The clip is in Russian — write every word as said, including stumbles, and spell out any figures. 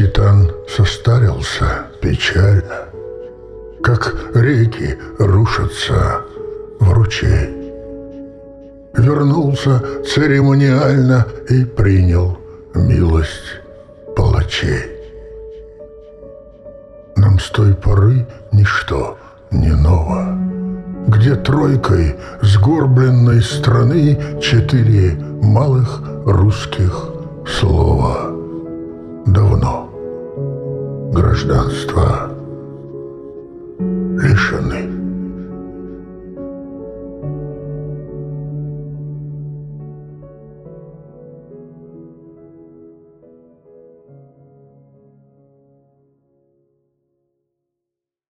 Окситан состарился печально, как реки рушатся в ручей. Вернулся церемониально и принял милость палачей. Нам с той поры ничто не ново, где тройкой сгорбленной страны четыре малых русских слова. Давно гражданства лишены.